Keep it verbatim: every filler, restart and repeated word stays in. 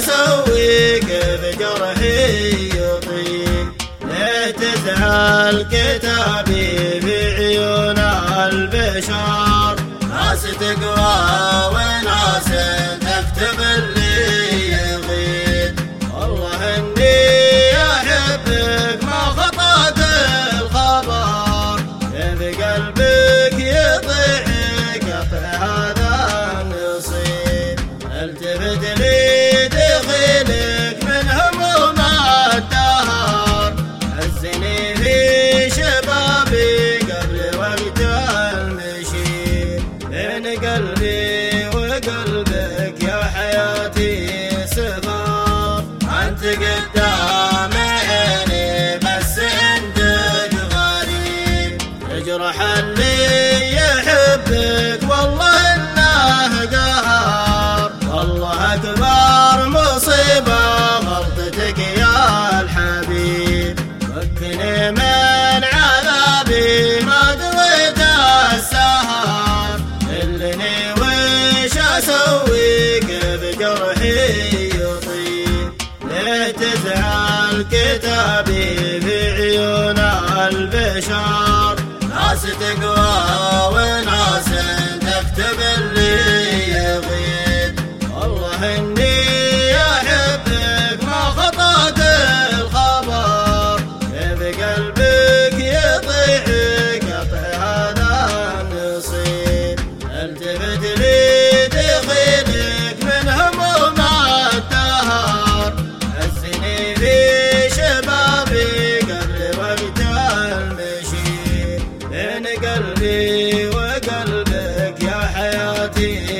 اسوي كيف جرحي يطيب؟ ليه تزعل كتابي في عيون البشر؟ ناس تقوى وناس تكتب اللي يغيب. والله اني احبك ما خطأت الخبر، كيف قلبك يضيع قطع هذا النصيب؟ التفت لي دخيلك من هموم الدهر، حزني في شبابي قبل وقت المشيب. بين قلبي وقلبك يا حياتي سفر، انت قدام عيني بس عندك غريب. تجرح اللي يحبك والله انه قهر، والله اكبر مصيبه غلطتك يا الحبيب. فكني من عذابي ما قضيت السهر، دلني وش اسوي كيف جرحي يطيب؟ ليه تزعل كتابي في عيون البشر؟ ناس تقوى وناس تكتب اللي يغيب. والله اني احبك ما خطأت الخبر، كيف قلبك يضيع قطع هذا النصيب؟ التفت لي دخيلك من هموم الدهر، حزني في شبابي قبل وقت المشيب. بين قلبي وقلبك يا حياتي